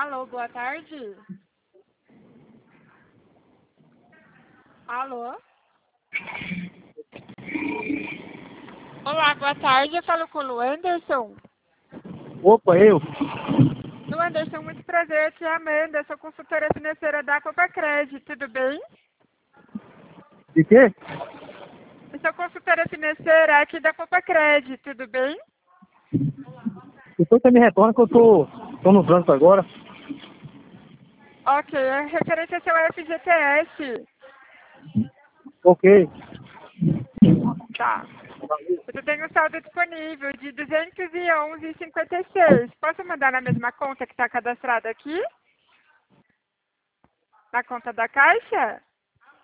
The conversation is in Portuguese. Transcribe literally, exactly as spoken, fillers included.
Alô, boa tarde. Alô? Olá, boa tarde. Eu falo com o Lu Anderson. Opa, eu? Lu Anderson, muito prazer, te Amanda. Sou consultora financeira da Copacred, tudo bem? De quê? Eu sou consultora financeira aqui da Copacred, tudo bem? Então você me retorna que eu tô, tô no trânsito agora. Ok, é referente ao seu F G T S. Ok. Tá. Você tem um saldo disponível de duzentos e onze reais e cinquenta e seis centavos. Posso mandar na mesma conta que está cadastrada aqui? Na conta da Caixa?